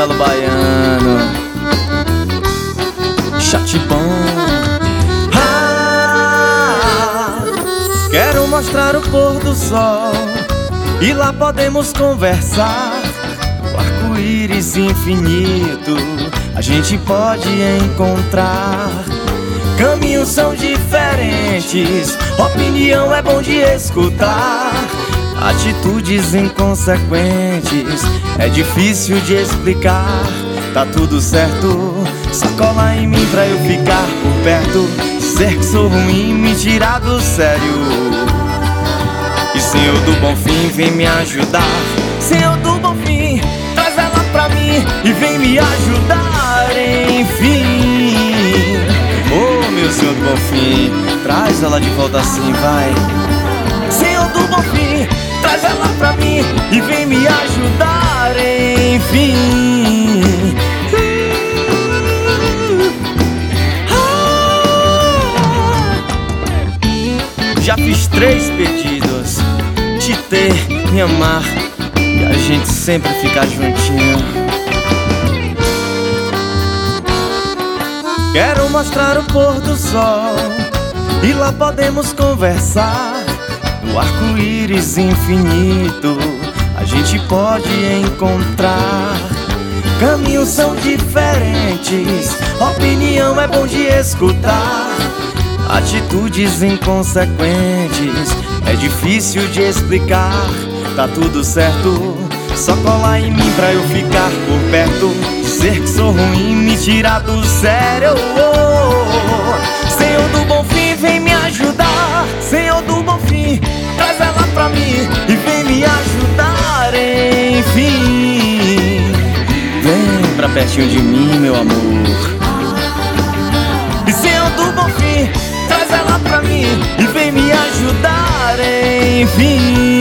Marcelo Baiano, Chatibom. Quero mostrar o pôr do sol e lá podemos conversar. O arco-íris infinito a gente pode encontrar. Caminhos são diferentes, opinião é bom de escutar. Atitudes inconsequentes é difícil de explicar. Tá tudo certo, só cola em mim pra eu ficar por perto. Dizer que sou ruim, me tirar do sério. E Senhor do Bonfim, vem me ajudar. Senhor do Bonfim, traz ela pra mim e vem me ajudar, enfim. Oh, meu Senhor do Bonfim, traz ela de volta assim, vai. Senhor do Bonfim, traz ela pra mim e vem me ajudar, enfim. Já fiz 3 pedidos: te ter, me amar e a gente sempre ficar juntinho. Quero mostrar o pôr do sol e lá podemos conversar. No arco-íris infinito a gente pode encontrar. Caminhos são diferentes, opinião é bom de escutar. Atitudes inconsequentes é difícil de explicar. Tá tudo certo, só cola em mim pra eu ficar por perto. Dizer que sou ruim, me tirar do sério. Senhor do Bonfim, vem me ajudar. Senhor do Bonfim, traz ela pra mim e vem me ajudar, enfim. Vem pra pertinho de mim, meu amor. E Senhor do Bonfim, traz ela pra mim e vem me ajudar, enfim.